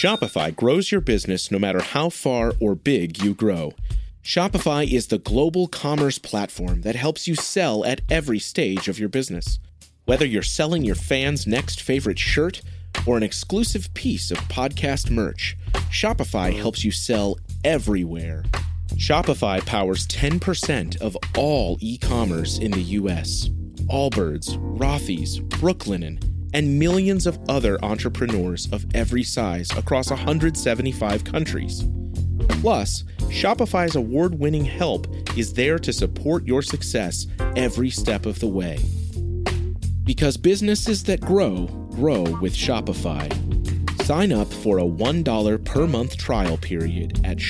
Shopify grows your business no matter how far or big you grow. Shopify is the global commerce platform that helps you sell at every stage of your business. Whether you're selling your fans' next favorite shirt or an exclusive piece of podcast merch, Shopify helps you sell everywhere. Shopify powers 10% of all e-commerce in the U.S. Allbirds, Rothy's, Brooklinen, and millions of other entrepreneurs of every size across 175 countries. Plus, Shopify's award-winning help is there to support your success every step of the way. Because businesses that grow, grow with Shopify. Sign up for a $1 per month trial period at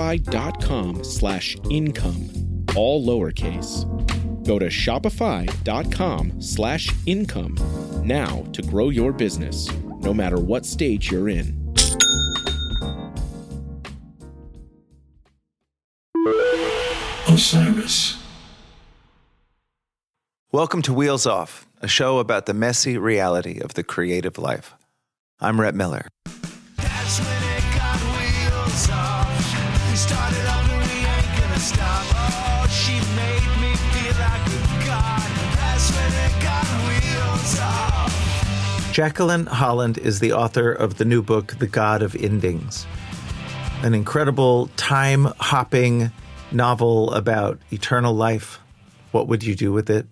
shopify.com/income, all lowercase. Go to shopify.com/income now to grow your business, no matter what stage you're in. Osiris. Welcome to Wheels Off, a show about the messy reality of the creative life. I'm Rhett Miller. That's when it got wheels off. We started over, we ain't gonna stop. Oh, she made me feel like a god. That's when it got wheels off. Jacqueline Holland is the author of the new book, The God of Endings, an incredible time-hopping novel about eternal life. What would you do with it?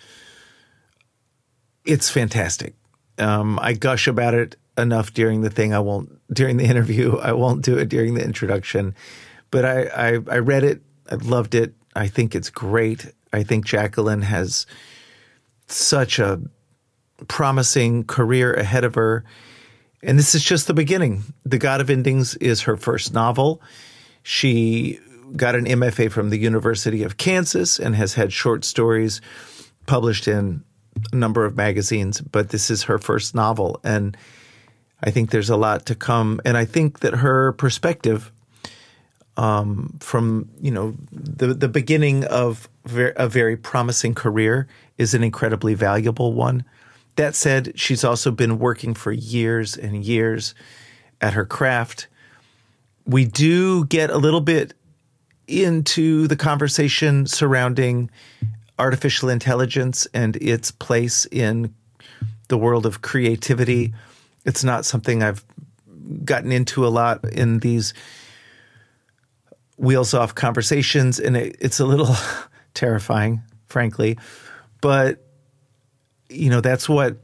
It's fantastic. I gush about it enough during the thing. During the interview. I won't do it during the introduction. But I read it. I loved it. I think it's great. I think Jacqueline has such a promising career ahead of her. And this is just the beginning. The God of Endings is her first novel. She got an MFA from the University of Kansas and has had short stories published in a number of magazines, but this is her first novel. And I think there's a lot to come. And I think that her perspective from, the beginning of a very promising career is an incredibly valuable one. That said, she's also been working for years and years at her craft. We do get a little bit into the conversation surrounding artificial intelligence and its place in the world of creativity. It's not something I've gotten into a lot in these Wheels Off conversations, and it's a little terrifying, frankly. But that's what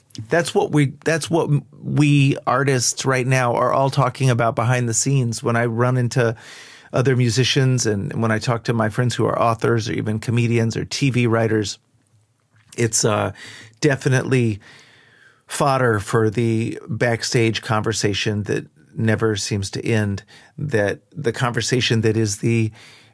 we artists right now are all talking about behind the scenes. When I run into other musicians and when I talk to my friends who are authors or even comedians or TV writers, it's definitely fodder for the backstage conversation that never seems to end, that the conversation that is the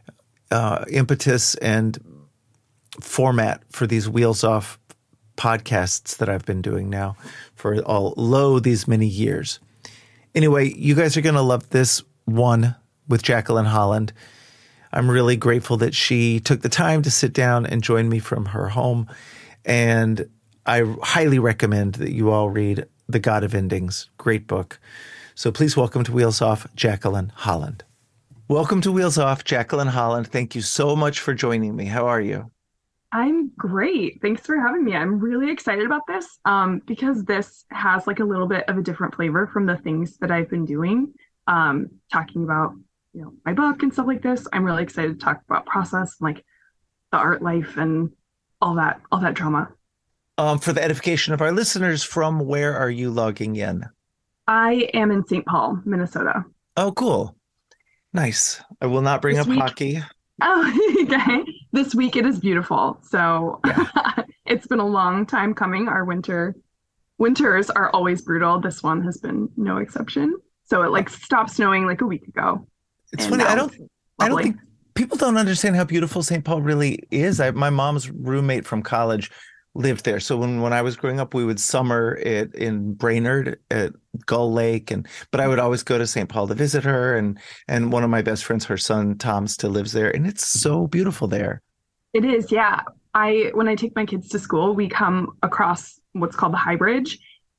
impetus and format for these Wheels Off podcasts that I've been doing now for these many years. Anyway, you guys are going to love this one with Jacqueline Holland. I'm really grateful that she took the time to sit down and join me from her home. And I highly recommend that you all read The God of Endings. Great book. So please welcome to Wheels Off, Jacqueline Holland. Welcome to Wheels Off, Jacqueline Holland. Thank you so much for joining me. How are you? I'm great. Thanks for having me. I'm really excited about this because this has like a little bit of a different flavor from the things that I've been doing, talking about, my book and stuff like this. I'm really excited to talk about process, like the art life and all that drama. For the edification of our listeners, from where are you logging in? I am in St. Paul, Minnesota. Oh, cool. Nice. I will not bring up hockey. Oh, okay. This week it is beautiful. So yeah. It's been a long time coming. Our winters are always brutal. This one has been no exception. So it stopped snowing like a week ago. It's funny. I don't think people don't understand how beautiful St. Paul really is. My mom's roommate from college lived there. So when I was growing up, we would summer in Brainerd at Gull Lake, but I would always go to St. Paul to visit her. And one of my best friends, her son Tom, still lives there, and it's so beautiful there. It is, yeah. When I take my kids to school, we come across what's called the High Bridge,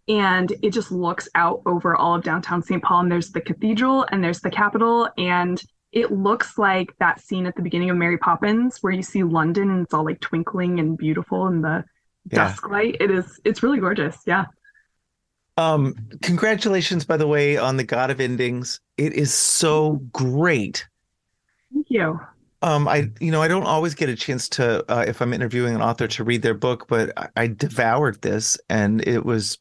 and it just looks out over all of downtown St. Paul. And there's the cathedral and there's the Capitol. And it looks like that scene at the beginning of Mary Poppins where you see London and it's all like twinkling and beautiful in the dusk light. It's really gorgeous. Yeah. Congratulations, by the way, on The God of Endings. It is so great. Thank you. I don't always get a chance to, if I'm interviewing an author, to read their book, but I devoured this, and it was.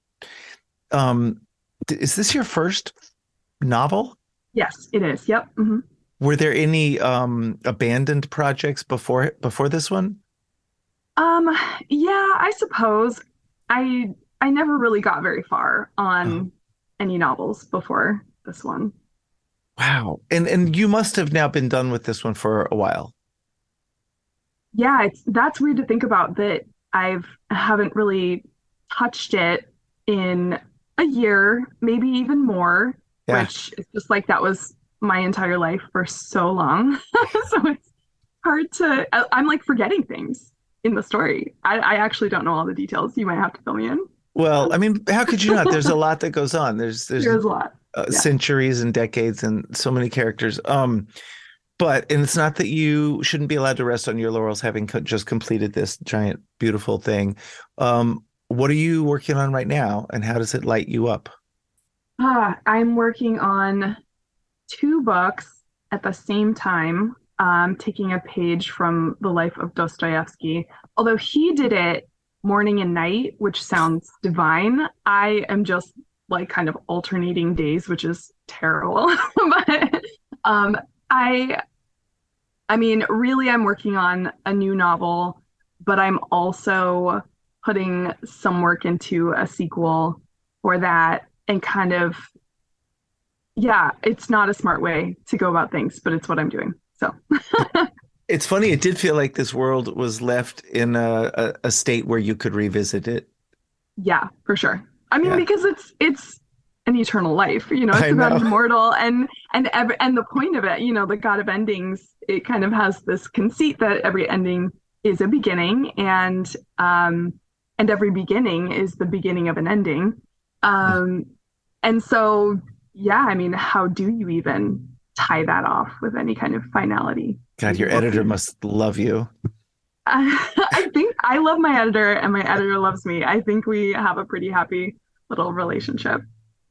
Is this your first novel? Yes, it is. Yep. Mm-hmm. Were there any abandoned projects before this one? Yeah, I suppose. I never really got very far on any novels before this one. Wow. And you must have now been done with this one for a while. Yeah, that's weird to think about that I haven't really touched it in a year, maybe even more, which is just like that was my entire life for so long. So it's hard to, I'm like forgetting things in the story. I actually don't know all the details. You might have to fill me in. Well, I mean, how could you not? There's a lot that goes on. There's a lot. Centuries and decades and so many characters. But it's not that you shouldn't be allowed to rest on your laurels having just completed this giant, beautiful thing. What are you working on right now, and how does it light you up? I'm working on 2 books at the same time, taking a page from the life of Dostoevsky. Although he did it morning and night, which sounds divine, I am just like kind of alternating days, which is terrible. But I mean, really, I'm working on a new novel, but I'm also putting some work into a sequel for that, and kind of, yeah, it's not a smart way to go about things, but it's what I'm doing. So it's funny. It did feel like this world was left in a state where you could revisit it. Yeah, for sure. I mean, because it's an eternal life, it's about immortal and the point of it, the God of Endings, it kind of has this conceit that every ending is a beginning, and every beginning is the beginning of an ending. And so, yeah, I mean, how do you even tie that off with any kind of finality? God, your editor must love you. I think I love my editor, and my editor loves me. I think we have a pretty happy little relationship.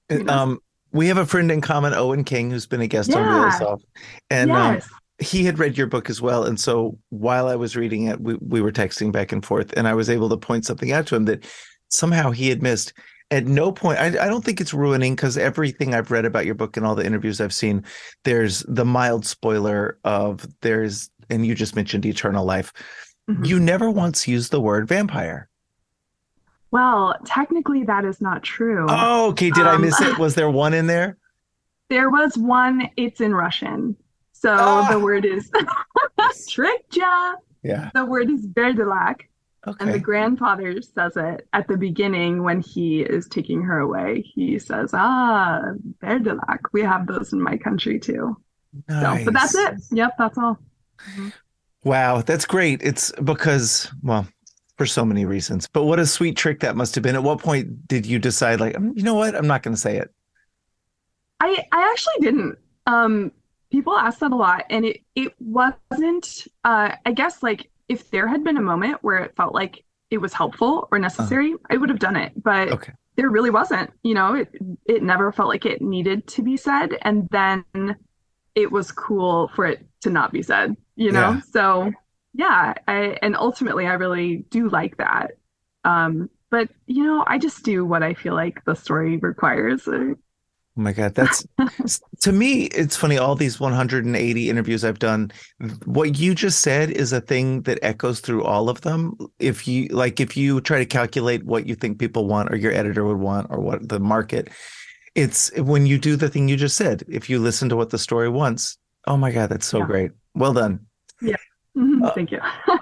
We have a friend in common, Owen King, who's been a guest on Really Soft, and he had read your book as well. And so while I was reading it, we were texting back and forth, and I was able to point something out to him that somehow he had missed. At no point, I don't think it's ruining, because everything I've read about your book and all the interviews I've seen, there's the mild spoiler of and you just mentioned eternal life. Mm-hmm. You never once used the word vampire. Well, technically that is not true. Oh, okay. Did I miss it? Was there one in there? There was one. It's in Russian. So the word is Trikja. Yeah. The word is Berdelak. Okay. And the grandfather says it at the beginning when he is taking her away. He says, Berdelak. We have those in my country too. Nice. So, but that's it. Yep, that's all. Mm-hmm. Wow, that's great. It's because, well, for so many reasons. But what a sweet trick that must have been. At what point did you decide, like, you know what? I'm not going to say it. I actually didn't. People ask that a lot, and it wasn't, I guess, like, if there had been a moment where it felt like it was helpful or necessary, I would have done it. But there really wasn't, it never felt like it needed to be said. And then it was cool for it to not be said, Yeah. So yeah, and ultimately I really do like that. But I just do what I feel like the story requires. Oh my God, that's to me, it's funny. All these 180 interviews I've done, what you just said is a thing that echoes through all of them. If you try to calculate what you think people want or your editor would want or what the market, it's when you do the thing you just said. If you listen to what the story wants, oh my God, that's so great. Well done. Yeah. Thank you.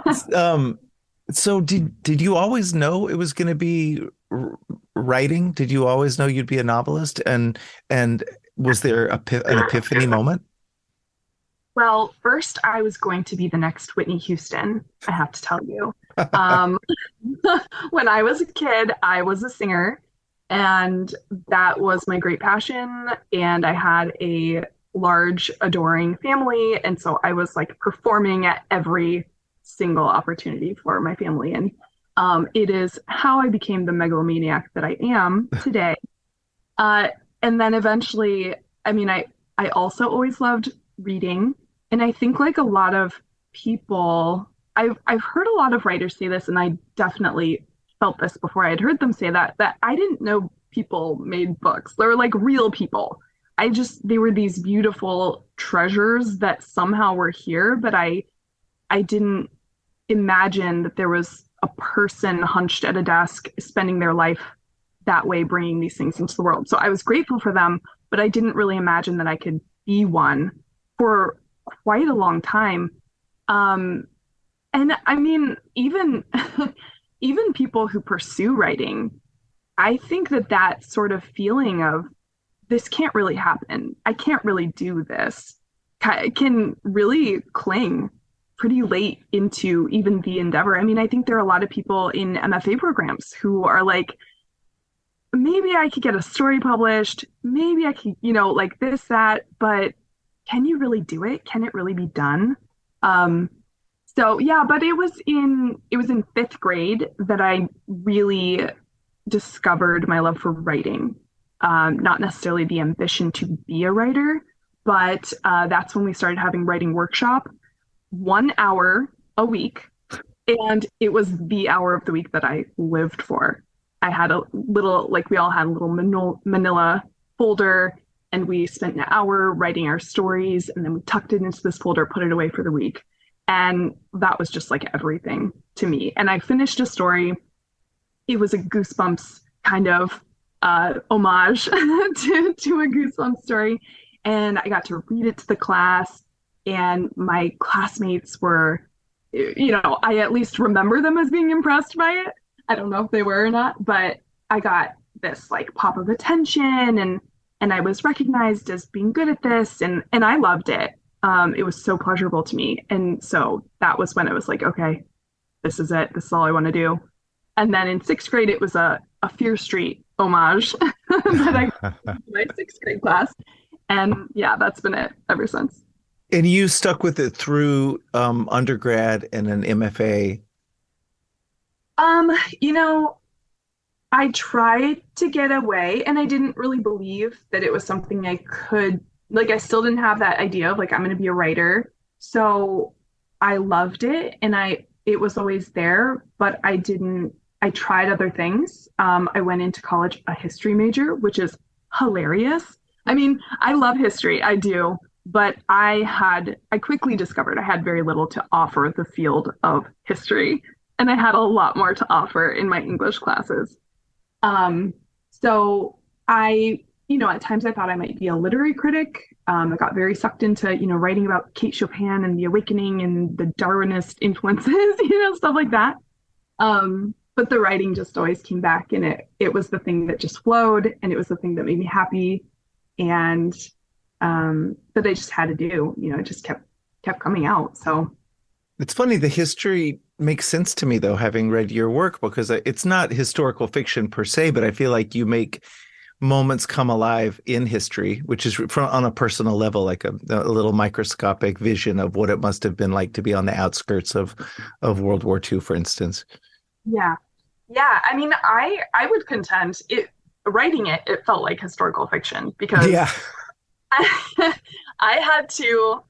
So did you always know it was going to be writing? Did you always know you'd be a novelist? And was there an epiphany moment? Well, first I was going to be the next Whitney Houston, I have to tell you. When I was a kid, I was a singer, And that was my great passion. And I had a large, adoring family. And so I was like performing at every single opportunity for my family. And it is how I became the megalomaniac that I am today. And then eventually, I mean, I also always loved reading. And I think like a lot of people, I've heard a lot of writers say this, and I definitely felt this before I had heard them say that I didn't know people made books. They were like real people. They were these beautiful treasures that somehow were here, but I didn't imagine that there was a person hunched at a desk spending their life that way, bringing these things into the world. So I was grateful for them, but I didn't really imagine that I could be one for quite a long time. And I mean, even even people who pursue writing, I think that sort of feeling of this can't really happen, I can't really do this, can really cling pretty late into even the endeavor. I mean, I think there are a lot of people in MFA programs who are like, maybe I could get a story published, maybe I could, like this, that, but can you really do it? Can it really be done? So yeah, but it was in fifth grade that I really discovered my love for writing. Not necessarily the ambition to be a writer, but that's when we started having writing workshop, 1 hour a week. And it was the hour of the week that I lived for. I had a little, like we all had a little manila folder, and we spent an hour writing our stories, and then we tucked it into this folder, put it away for the week. And that was just like everything to me. And I finished a story. It was a Goosebumps kind of homage to a Goosebumps story. And I got to read it to the class. And my classmates were, I at least remember them as being impressed by it. I don't know if they were or not, but I got this like pop of attention, and I was recognized as being good at this, and I loved it. It was so pleasurable to me. And so that was when it was like, okay, this is it. This is all I want to do. And then in sixth grade, it was a Fear Street homage that I my sixth grade class. And yeah, that's been it ever since. And you stuck with it through undergrad and an MFA. I tried to get away, and I didn't really believe that it was something I could, like, I still didn't have that idea of like, I'm going to be a writer. So I loved it, and it was always there, but I tried other things. I went into college a history major, which is hilarious. I mean, I love history, I do, but I quickly discovered I had very little to offer the field of history, and I had a lot more to offer in my English classes. So I, at times I thought I might be a literary critic. I got very sucked into, writing about Kate Chopin and the awakening and the Darwinist influences, stuff like that. But the writing just always came back, and it was the thing that just flowed, and it was the thing that made me happy. And that I just had to do, it just kept coming out. So it's funny, the history makes sense to me, though, having read your work, because it's not historical fiction per se, but I feel like you make moments come alive in history, which is on a personal level, like a little microscopic vision of what it must have been like to be on the outskirts of World War II, for instance. Yeah. I mean, I would contend writing it felt like historical fiction, because I had to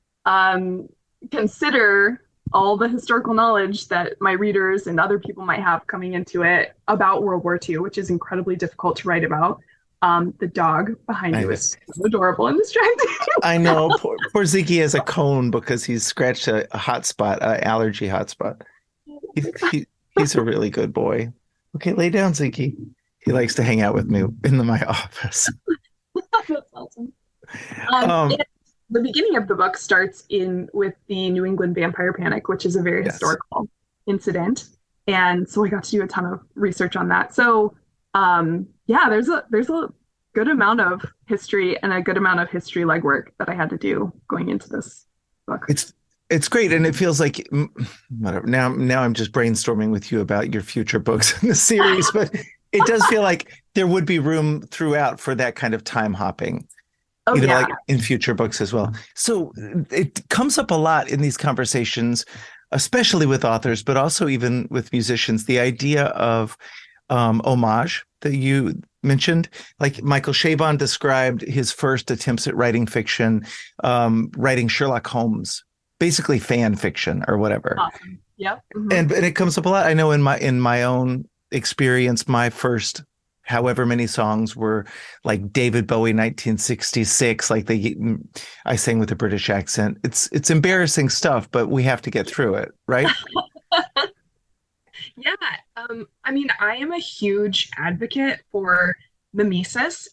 consider all the historical knowledge that my readers and other people might have coming into it about World War II, which is incredibly difficult to write about. The dog behind you is so adorable and distracting. I know. Poor Ziggy has a cone because he's scratched a hot spot, an allergy hot spot. He's a really good boy. Okay, lay down, Ziggy. He likes to hang out with me in my office. That's awesome. The beginning of the book starts with the New England vampire panic, which is a very historical incident. And so I got to do a ton of research on that. So there's a good amount of history and a good amount of history legwork that I had to do going into this book. It's great. And it feels like whatever. Now I'm just brainstorming with you about your future books in the series, but it does feel like there would be room throughout for that kind of time hopping. Oh, you know, yeah. like in future books as well. So it comes up a lot in these conversations, especially with authors, but also even with musicians, the idea of homage that you mentioned. Like Michael Chabon described his first attempts at writing fiction, writing Sherlock Holmes, basically fan fiction or whatever. Awesome. Yep. Mhm. And it comes up a lot. I know in my own experience, my first however many songs were like David Bowie 1966, like I sang with a British accent. It's embarrassing stuff, but we have to get through it, right? Yeah. I mean, I am a huge advocate for mimesis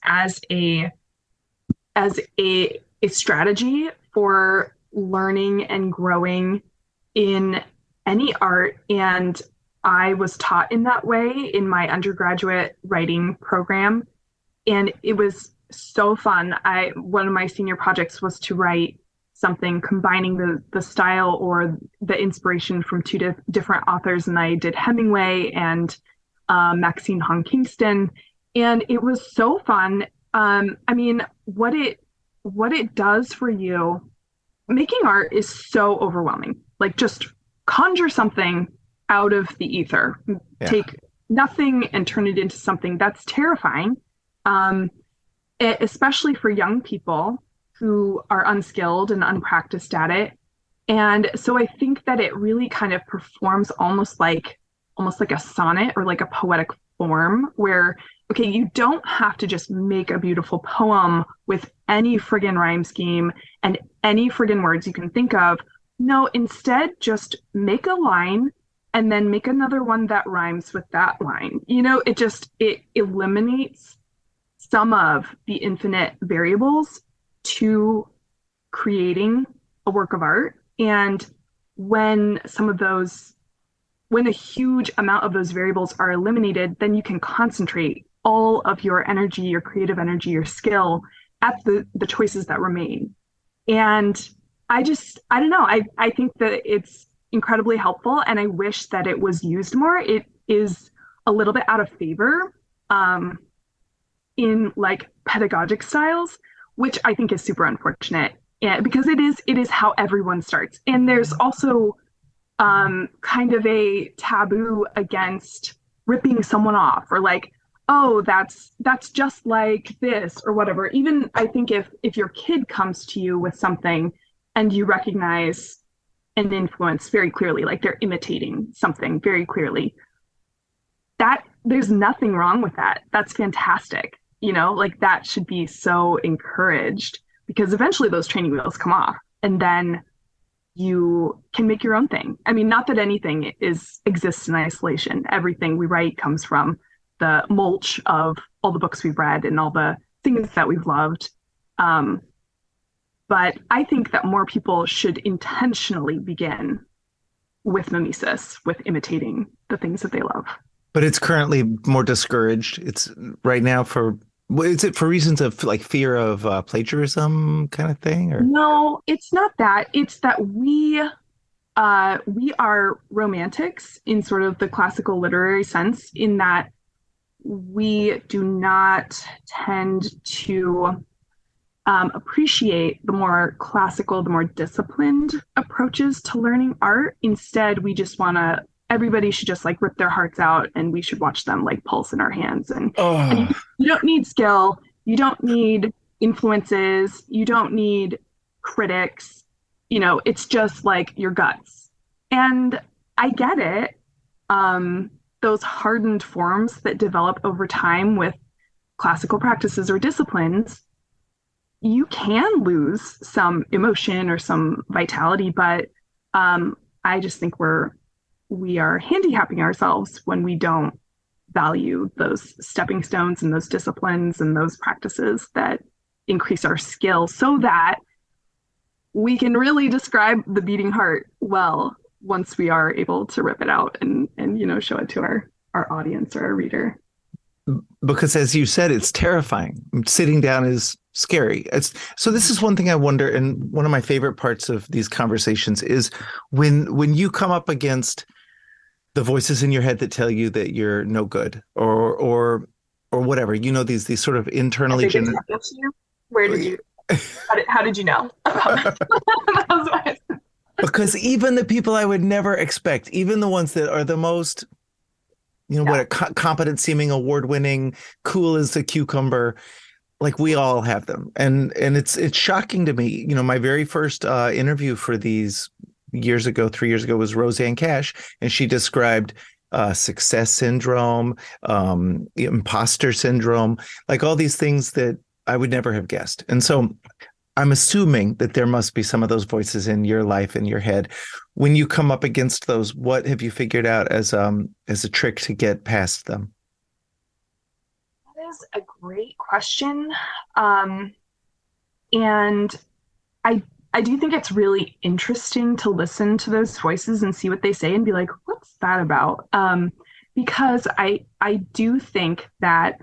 as a strategy for learning and growing in any art. And I was taught in that way in my undergraduate writing program. And it was so fun. One of my senior projects was to write something combining the style or the inspiration from two different authors. And I did Hemingway and Maxine Hong Kingston. And it was so fun. I mean, what it does for you, making art is so overwhelming. Like, just conjure something out of the ether, take nothing and turn it into something. That's terrifying, especially for young people who are unskilled and unpracticed at it. And so I think that it really kind of performs almost like a sonnet or like a poetic form where, okay, you don't have to just make a beautiful poem with any friggin' rhyme scheme and any friggin' words you can think of. No, instead, just make a line and then make another one that rhymes with that line. You know, it eliminates some of the infinite variables to creating a work of art. And when a huge amount of those variables are eliminated, then you can concentrate all of your energy, your creative energy, your skill at the choices that remain. And I don't know. I think that it's incredibly helpful, and I wish that it was used more. It is a little bit out of favor in like pedagogic styles, which I think is super unfortunate. Yeah, because it is how everyone starts. And there's also kind of a taboo against ripping someone off or like, oh, that's just like this or whatever. Even I think if your kid comes to you with something and you recognize an influence very clearly, like they're imitating something very clearly, that there's nothing wrong with that. That's fantastic. You know, like that should be so encouraged, because eventually those training wheels come off and then you can make your own thing. I mean, not that anything exists in isolation. Everything we write comes from the mulch of all the books we've read and all the things that we've loved. But I think that more people should intentionally begin with mimesis, with imitating the things that they love. But it's currently more discouraged. It's right now is it for reasons of like fear of plagiarism kind of thing? Or no, it's not that. It's that we are romantics in sort of the classical literary sense, in that we do not tend to appreciate the more classical, the more disciplined approaches to learning art. Instead, we just everybody should just like rip their hearts out, and we should watch them like pulse in our hands. And you don't need skill. You don't need influences. You don't need critics. You know, it's just like your guts. And I get it. Those hardened forms that develop over time with classical practices or disciplines, you can lose some emotion or some vitality, but I just think we are handicapping ourselves when we don't value those stepping stones and those disciplines and those practices that increase our skill, so that we can really describe the beating heart well once we are able to rip it out and you know, show it to our audience or our reader. Because as you said, it's terrifying. Sitting down is scary. So this is one thing I wonder, and one of my favorite parts of these conversations is when you come up against the voices in your head that tell you that you're no good or or whatever, these sort of internally Have they been talking to you? Where did you? How did you know about that? Because even the people I would never expect, even the ones that are the most, competent seeming, award-winning, cool as a cucumber, like we all have them. And it's shocking to me. My very first interview for these 3 years ago, was Rosanne Cash, and she described success syndrome, imposter syndrome, like all these things that I would never have guessed. And so I'm assuming that there must be some of those voices in your life, in your head. When you come up against those, what have you figured out as a trick to get past them? That is a great question. And I do think it's really interesting to listen to those voices and see what they say and be like, what's that about? Because I do think that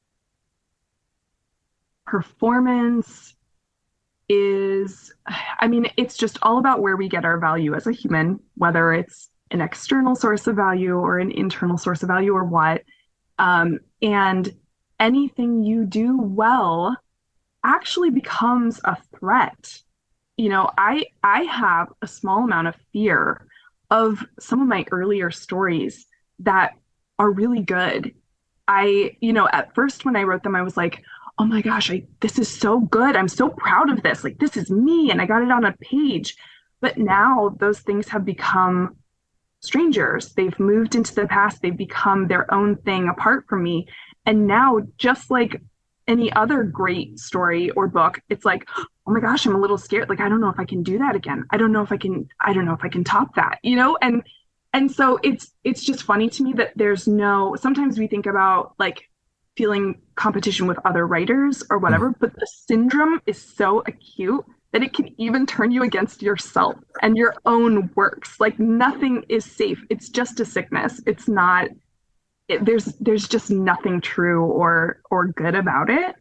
performance is, it's just all about where we get our value as a human, whether it's an external source of value or an internal source of value or what. And anything you do well actually becomes a threat. I have a small amount of fear of some of my earlier stories that are really good. At first when I wrote them, I was like, oh my gosh, this is so good. I'm so proud of this. Like, this is me. And I got it on a page. But now those things have become strangers. They've moved into the past. They've become their own thing apart from me. And now, just like any other great story or book, it's like, oh my gosh, I'm a little scared. Like, I don't know if I can do that again. I don't know if I can top that, And so it's just funny to me that sometimes we think about like feeling competition with other writers or whatever, but the syndrome is so acute that it can even turn you against yourself and your own works. Like, nothing is safe. It's just a sickness. It's not, there's just nothing true or good about it.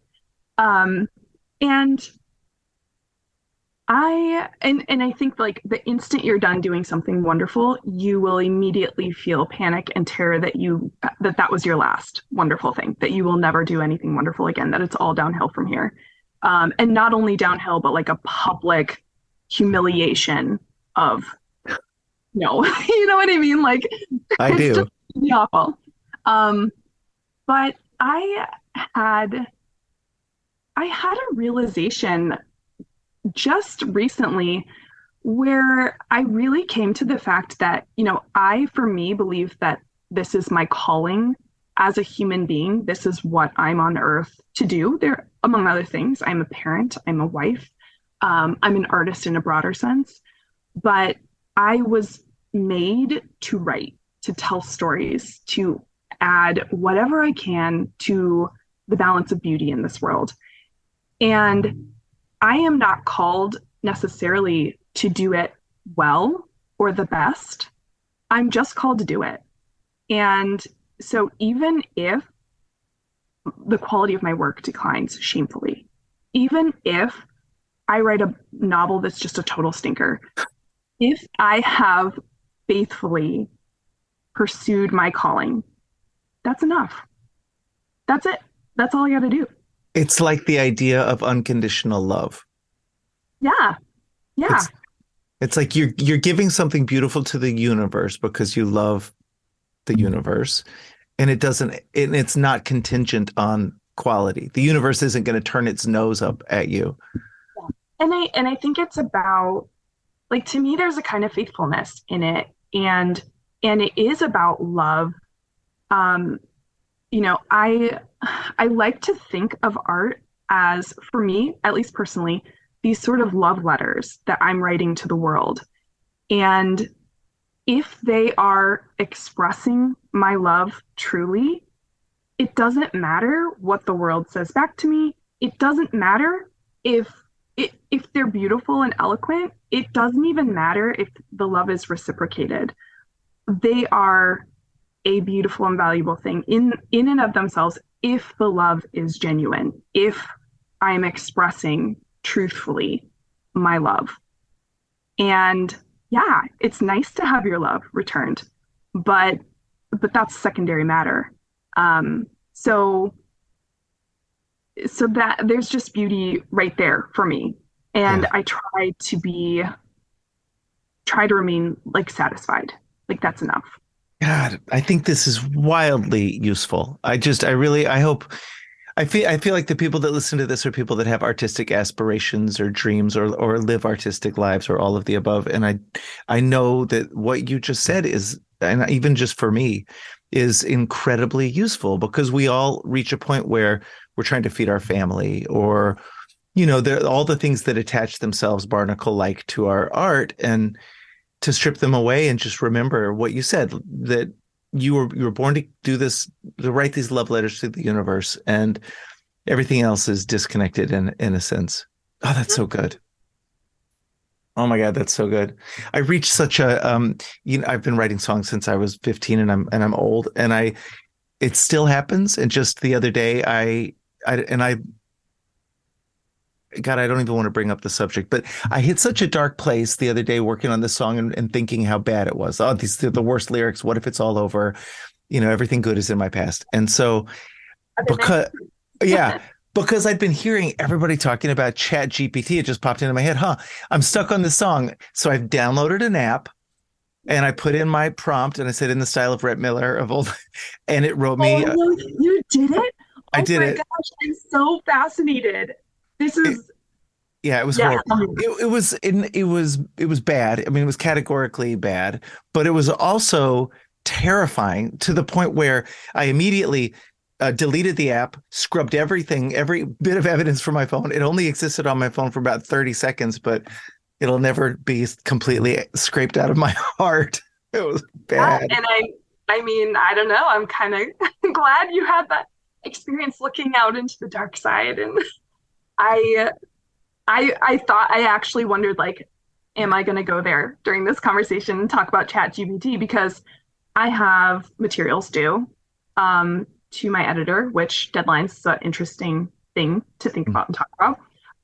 And I think like the instant you're done doing something wonderful, you will immediately feel panic and terror that was your last wonderful thing, that you will never do anything wonderful again, that it's all downhill from here. And not only downhill, but like a public humiliation of, you know what I mean? Like, I do. Just really awful. But I had a realization just recently where I really came to the fact that, for me, believe that this is my calling as a human being. This is what I'm on earth to do. There, among other things, I'm a parent, I'm a wife, I'm an artist in a broader sense, but I was made to write, to tell stories, to add whatever I can to the balance of beauty in this world. And I am not called necessarily to do it well or the best. I'm just called to do it. And so even if the quality of my work declines shamefully, even if I write a novel that's just a total stinker, if I have faithfully pursued my calling, that's enough. That's it. That's all I got to do. It's like the idea of unconditional love. Yeah. Yeah. It's like you're giving something beautiful to the universe because you love the universe, and it's not contingent on quality. The universe isn't going to turn its nose up at you. Yeah. And I think it's about, like, to me, there's a kind of faithfulness in it, and it is about love. I like to think of art as, for me, at least personally, these sort of love letters that I'm writing to the world. And if they are expressing my love truly, it doesn't matter what the world says back to me. It doesn't matter if they're beautiful and eloquent. It doesn't even matter if the love is reciprocated. They are a beautiful and valuable thing in and of themselves if the love is genuine, if I'm expressing truthfully my love. And yeah, it's nice to have your love returned, but that's secondary matter. So so that there's just beauty right there for me. And Yeah. I try to remain like satisfied. Like that's enough. God, I think this is wildly useful. I hope, I feel like the people that listen to this are people that have artistic aspirations or dreams or live artistic lives or all of the above. And I know that what you just said is, and even just for me, is incredibly useful because we all reach a point where we're trying to feed our family or, there all the things that attach themselves barnacle-like to our art, and to strip them away and just remember what you said, that you were born to do this, to write these love letters to the universe, and everything else is disconnected in a sense. Oh, that's so good. Oh my God, that's so good. I reached such a I've been writing songs since I was 15, and I'm old, and it still happens. And just the other day God, I don't even want to bring up the subject, but I hit such a dark place the other day working on this song and thinking how bad it was. Oh, these are the worst lyrics. What if it's all over? Everything good is in my past. And so because I'd been hearing everybody talking about Chat GPT, it just popped into my head. I'm stuck on this song. So I've downloaded an app and I put in my prompt and I said, in the style of Rhett Miller of old, and it wrote me. Oh, no, you did it? I did it. Oh my gosh, I'm so fascinated. This is it was horrible. It was bad. I mean, it was categorically bad, but it was also terrifying to the point where I immediately deleted the app, scrubbed everything, every bit of evidence from my phone. It only existed on my phone for about 30 seconds, but it'll never be completely scraped out of my heart. It was bad. And I mean, I don't know. I'm kind of glad you had that experience looking out into the dark side. And I thought, I actually wondered, like, am I going to go there during this conversation and talk about ChatGPT? Because I have materials due to my editor, which deadlines is an interesting thing to think about and talk about.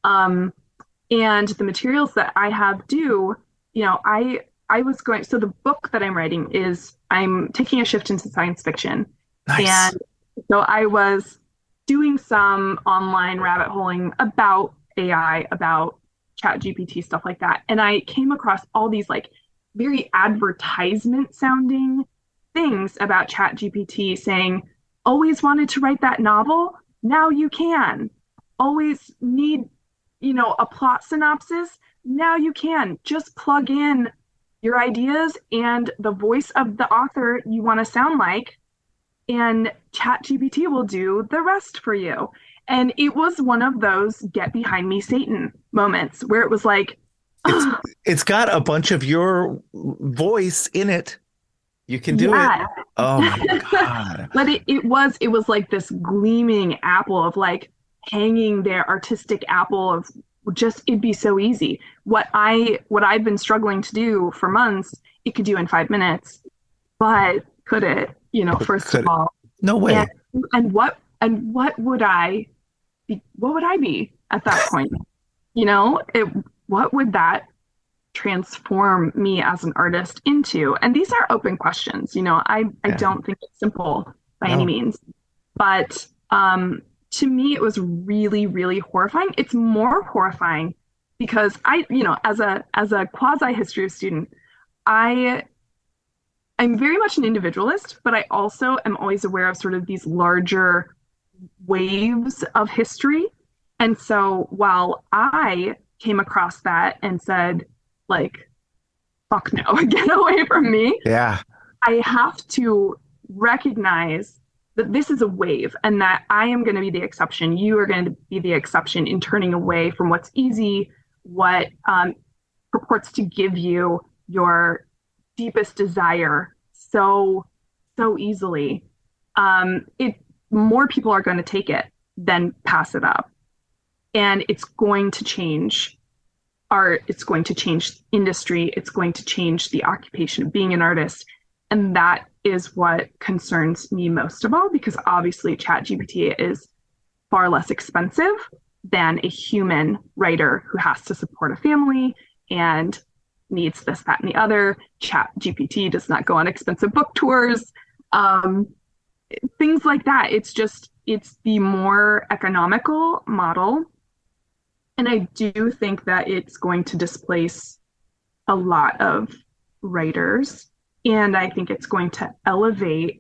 And the materials that I have due, I was going, so the book that I'm writing I'm taking a shift into science fiction. Nice. And so I was doing some online rabbit holing about AI, about ChatGPT, stuff like that. And I came across all these like very advertisement sounding things about ChatGPT saying, always wanted to write that novel? Now you can. Always need, a plot synopsis? Now you can. Just plug in your ideas and the voice of the author you want to sound like, and ChatGPT will do the rest for you. And it was one of those get behind me, Satan moments where it was like, it's got a bunch of your voice in it. You can do it. Oh my God. But it was like this gleaming apple of like hanging their artistic apple of just, it'd be so easy. What I've been struggling to do for months, it could do in 5 minutes, but could it? First of all, no way. And what would I be? What would I be at that point? What would that transform me as an artist into? And these are open questions. I don't think it's simple by any means, but to me, it was really, really horrifying. It's more horrifying because as a quasi history student, I'm very much an individualist, but I also am always aware of sort of these larger waves of history. And so while I came across that and said, like, fuck no, get away from me. Yeah. I have to recognize that this is a wave and that I am going to be the exception. You are going to be the exception in turning away from what's easy, what purports to give you your deepest desire so easily. More people are going to take it than pass it up. And it's going to change art, it's going to change industry, it's going to change the occupation of being an artist. And that is what concerns me most of all, because obviously ChatGPT is far less expensive than a human writer who has to support a family and needs this, that, and the other. ChatGPT does not go on expensive book tours, things like that. It's just, it's the more economical model. And I do think that it's going to displace a lot of writers. And I think it's going to elevate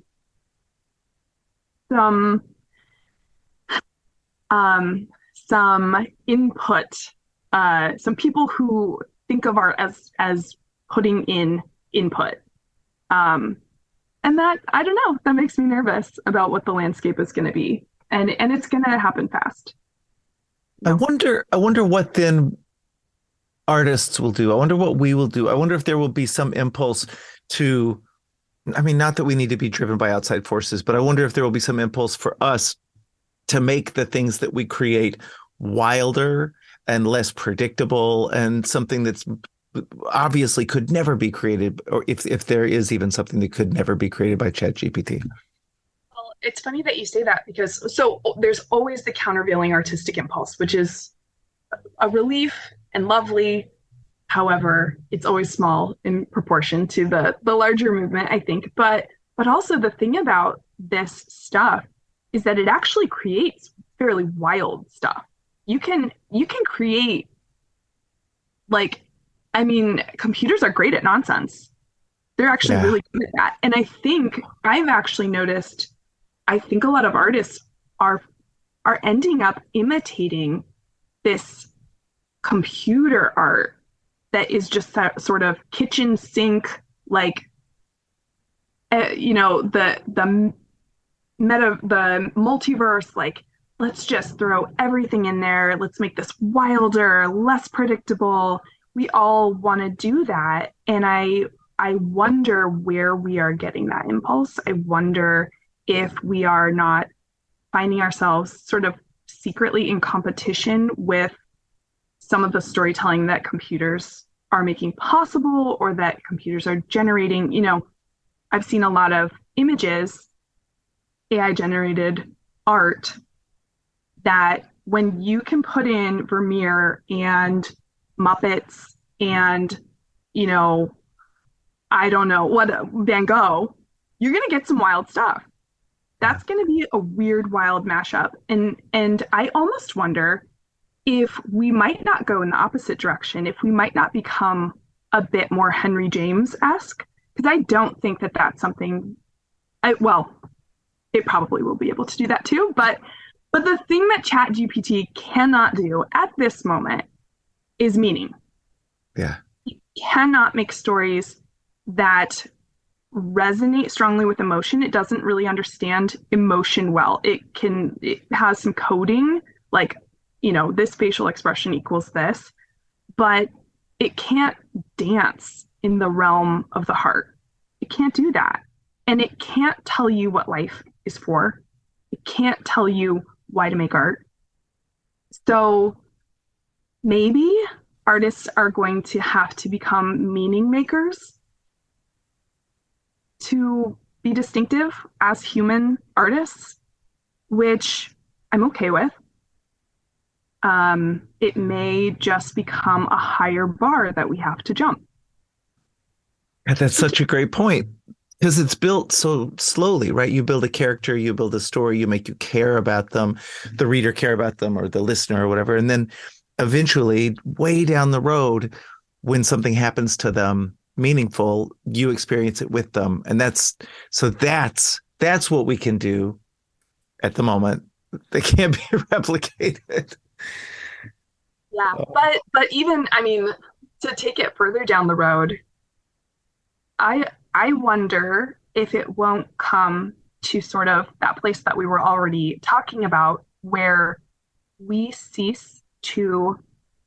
some input, some people who think of art as putting in input. And that, I don't know, that makes me nervous about what the landscape is going to be. And it's going to happen fast. I wonder what then artists will do. I wonder what we will do. I wonder if there will be some impulse to, I mean, not that we need to be driven by outside forces, but I wonder if there will be some impulse for us to make the things that we create wilder and less predictable, and something that's obviously could never be created, or if there is even something that could never be created by ChatGPT. Well, it's funny that you say that, because so there's always the countervailing artistic impulse, which is a relief and lovely. However, it's always small in proportion to the larger movement, I think. But also the thing about this stuff is that it actually creates fairly wild stuff. You can create, like, I mean, computers are great at nonsense. They're actually really good at that. And I think I've actually noticed, I think a lot of artists are ending up imitating this computer art that is just that sort of kitchen sink, like, the multiverse, like, let's just throw everything in there. Let's make this wilder, less predictable. We all want to do that. And I wonder where we are getting that impulse. I wonder if we are not finding ourselves sort of secretly in competition with some of the storytelling that computers are making possible, or that computers are generating. You know, I've seen a lot of images, AI generated art, that when you can put in Vermeer and Muppets and, I don't know what, Van Gogh, you're going to get some wild stuff. That's going to be a weird, wild mashup. And I almost wonder if we might not go in the opposite direction, if we might not become a bit more Henry James-esque, because I don't think that that's something, it probably will be able to do that too, but the thing that ChatGPT cannot do at this moment is meaning. Yeah. It cannot make stories that resonate strongly with emotion. It doesn't really understand emotion well. It has some coding, like, this facial expression equals this, but it can't dance in the realm of the heart. It can't do that. And it can't tell you what life is for. It can't tell you why to make art. So maybe artists are going to have to become meaning makers to be distinctive as human artists, which I'm okay with. It may just become a higher bar that we have to jump. That's such a great point, because it's built so slowly, right? You build a character, you build a story, you make you care about them, the reader care about them, or the listener, or whatever. And then eventually, way down the road, when something happens to them meaningful, you experience it with them. And that's what we can do at the moment. They can't be replicated. Yeah, but even, I mean, to take it further down the road, I wonder if it won't come to sort of that place that we were already talking about, where we cease to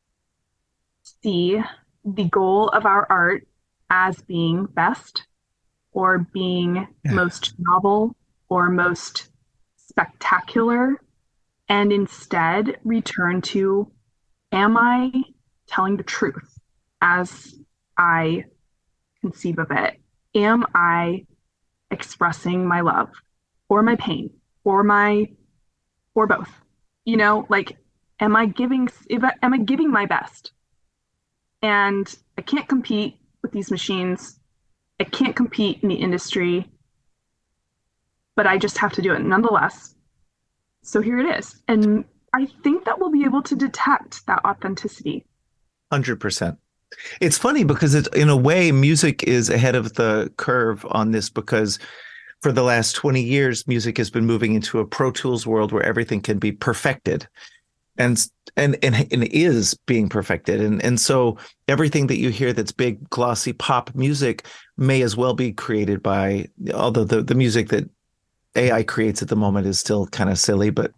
see the goal of our art as being best, or being most novel, or most spectacular, and instead return to, am I telling the truth as I conceive of it? Am I expressing my love, or my pain, or both? Like, am I giving my best? And I can't compete with these machines. I can't compete in the industry, but I just have to do it nonetheless. So here it is. And I think that we'll be able to detect that authenticity. 100%. It's funny because it's, in a way, music is ahead of the curve on this, because for the last 20 years, music has been moving into a Pro Tools world where everything can be perfected and is being perfected. And so everything that you hear that's big, glossy pop music may as well be created by, although the music that AI creates at the moment is still kind of silly, but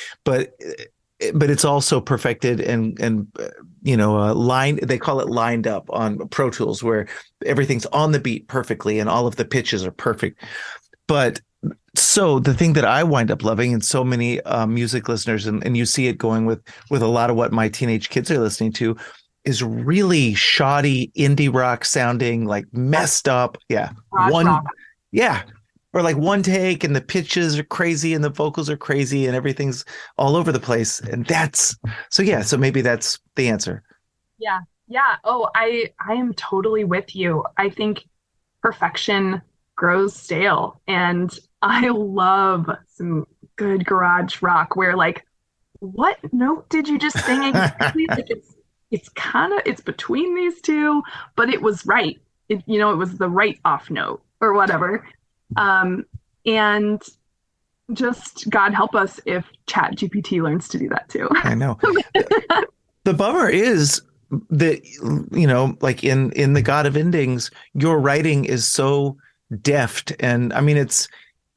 it's also perfected and line, they call it lined up on Pro Tools, where everything's on the beat perfectly and all of the pitches are perfect. But so the thing that I wind up loving, and so many music listeners, and you see it going with a lot of what my teenage kids are listening to, is really shoddy indie rock sounding, like messed up. Yeah. Rock. Yeah. Or like one take and the pitches are crazy and the vocals are crazy and everything's all over the place. And so maybe that's the answer. Yeah. Yeah. Oh, I am totally with you. I think perfection grows stale. And I love some good garage rock where, like, what note did you just sing exactly? Like, it's between these two, but it was right. It was the right off note or whatever. And just God help us if Chat GPT learns to do that too. I know. The bummer is that, like in The God of Endings, your writing is so deft. And I mean, it's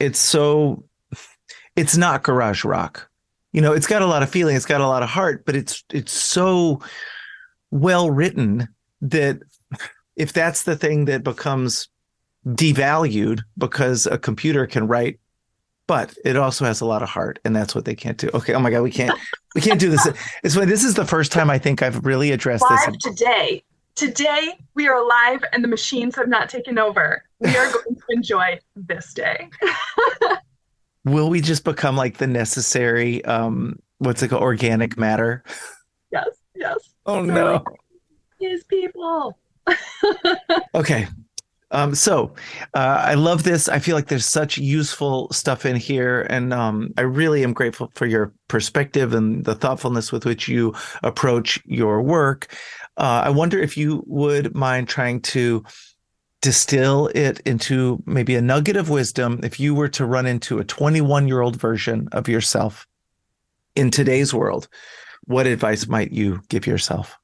not garage rock. It's got a lot of feeling, it's got a lot of heart, but it's so well written that if that's the thing that becomes devalued because a computer can write, but it also has a lot of heart, and that's what they can't do. Okay. Oh my God, we can't do this. It's when this is the first time I think I've really addressed live this. Today we are live and the machines have not taken over. We are going to enjoy this day. Will we just become like the necessary, what's it called? Organic matter? Yes. Oh no. His people. Okay. So I love this. I feel like there's such useful stuff in here. And I really am grateful for your perspective and the thoughtfulness with which you approach your work. I wonder if you would mind trying to distill it into maybe a nugget of wisdom. If you were to run into a 21-year-old version of yourself in today's world, what advice might you give yourself?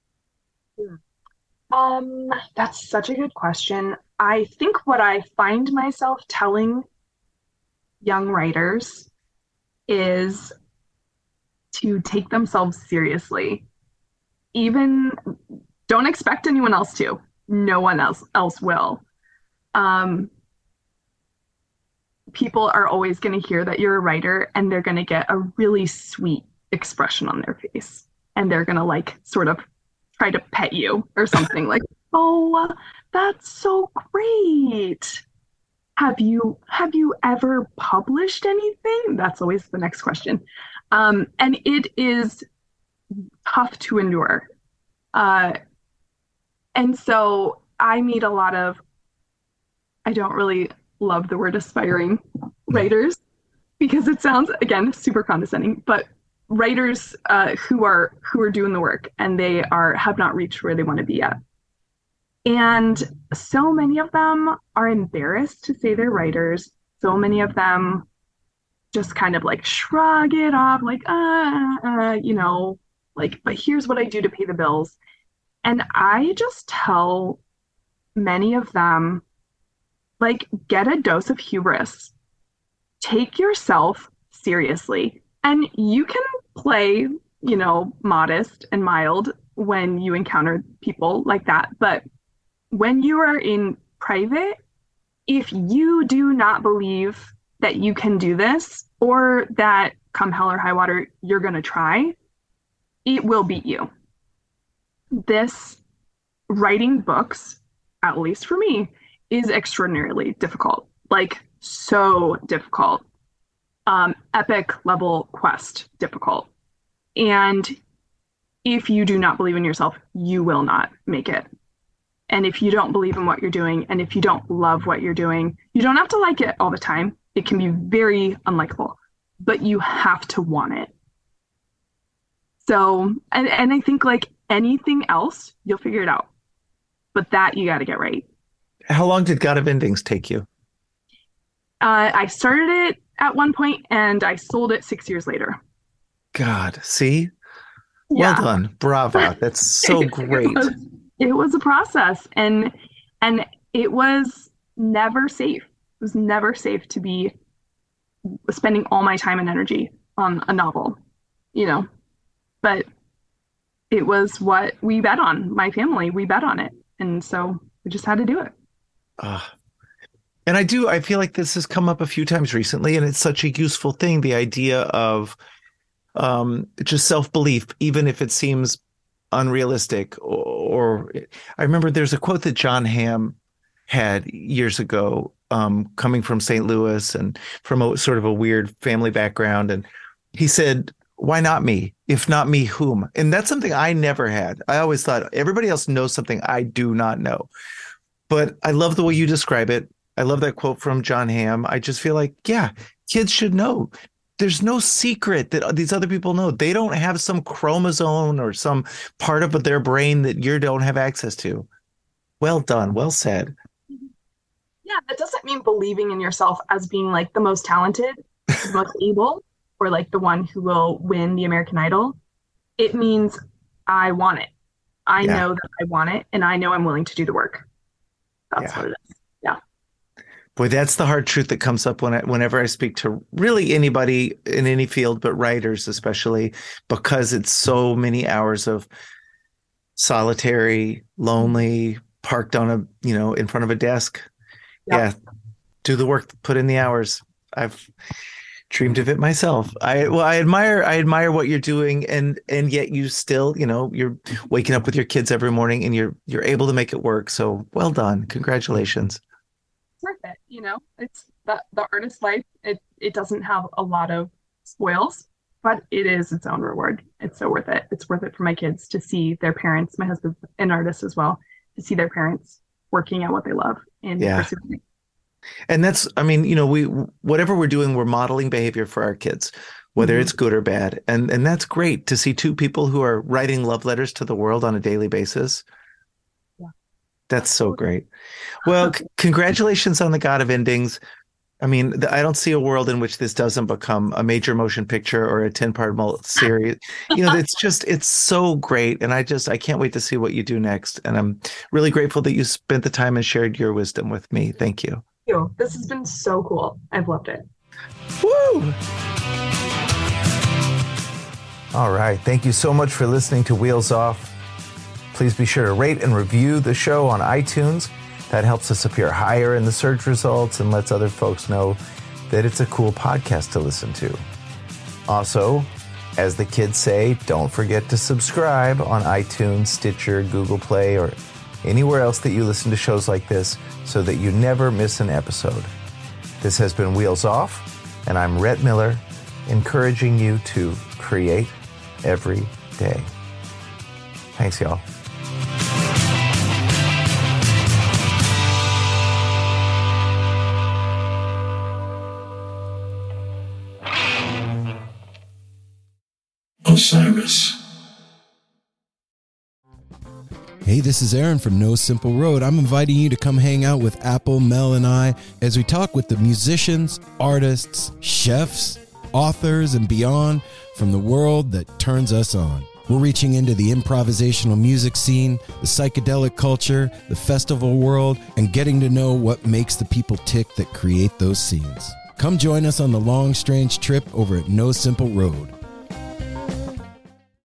That's such a good question. I think what I find myself telling young writers is to take themselves seriously. Even don't expect anyone else to. No one else will. People are always going to hear that you're a writer, and they're going to get a really sweet expression on their face, and they're going to like sort of try to pet you or something like, oh, that's so great. Have you ever published anything? That's always the next question. And it is tough to endure. And so I meet a lot of, I don't really love the word aspiring writers because it sounds, again, super condescending, but writers who are doing the work and they have not reached where they want to be yet. And so many of them are embarrassed to say they're writers. So many of them just kind of like shrug it off, like, like, but here's what I do to pay the bills. And I just tell many of them, like, get a dose of hubris. Take yourself seriously. And you can play, modest and mild when you encounter people like that. But when you are in private, if you do not believe that you can do this, or that come hell or high water, you're going to try, it will beat you. This writing books, at least for me, is extraordinarily difficult. Like, so difficult. Epic level quest difficult. And if you do not believe in yourself, you will not make it. And if you don't believe in what you're doing, and if you don't love what you're doing, you don't have to like it all the time. It can be very unlikable. but you have to want it. So, and I think like anything else, you'll figure it out. But that you got to get right. How long did God of Endings take you? I started it at one point and I sold it 6 years later. God, see? Yeah. Well done. Bravo. That's so great. It was a process, and it was never safe. It was never safe to be spending all my time and energy on a novel, you know. But it was what we bet on. My family, we bet on it. And so we just had to do it. And I feel like this has come up a few times recently, and it's such a useful thing, the idea of just self-belief, even if it seems unrealistic. Or I remember there's a quote that John Hamm had years ago, coming from St. Louis and from a sort of a weird family background. And he said, "Why not me? If not me, whom?" And that's something I never had. I always thought everybody else knows something I do not know. But I love the way you describe it. I love that quote from John Hamm. I just feel like, yeah, kids should know. There's no secret that these other people know. They don't have some chromosome or some part of their brain that you don't have access to. Well done. Well said. Yeah, that doesn't mean believing in yourself as being like the most talented, the most able, or like the one who will win the American Idol. It means I want it. I know that I want it, and I know I'm willing to do the work. That's what it is. Yeah. Boy, that's the hard truth that comes up whenever I speak to really anybody in any field, but writers especially, because it's so many hours of solitary, lonely, parked on in front of a desk. Yep. Yeah. Do the work, put in the hours. I've dreamed of it myself. I admire what you're doing, and yet you still, you're waking up with your kids every morning and you're able to make it work. So well done. Congratulations. It's worth it. It's the artist life. It doesn't have a lot of spoils, but it is its own reward. It's so worth it. It's worth it for my kids to see their parents. My husband's an artist as well, to see their parents working at what they love and pursuing it. And that's, whatever we're doing, we're modeling behavior for our kids, whether it's good or bad. And that's great to see two people who are writing love letters to the world on a daily basis. Yeah. That's so great. Well, congratulations on The God of Endings. I don't see a world in which this doesn't become a major motion picture or a 10-part series. It's so great. And I can't wait to see what you do next. And I'm really grateful that you spent the time and shared your wisdom with me. Thank you. This has been so cool. I've loved it. Woo! All right. Thank you so much for listening to Wheels Off. Please be sure to rate and review the show on iTunes. That helps us appear higher in the search results and lets other folks know that it's a cool podcast to listen to. Also, as the kids say, don't forget to subscribe on iTunes, Stitcher, Google Play, or anywhere else that you listen to shows like this so that you never miss an episode. This has been Wheels Off, and I'm Rhett Miller, encouraging you to create every day. Thanks, y'all. Osiris. Hey, this is Aaron from No Simple Road. I'm inviting you to come hang out with Apple, Mel, and I as we talk with the musicians, artists, chefs, authors, and beyond from the world that turns us on. We're reaching into the improvisational music scene, the psychedelic culture, the festival world, and getting to know what makes the people tick that create those scenes. Come join us on the long, strange trip over at No Simple Road.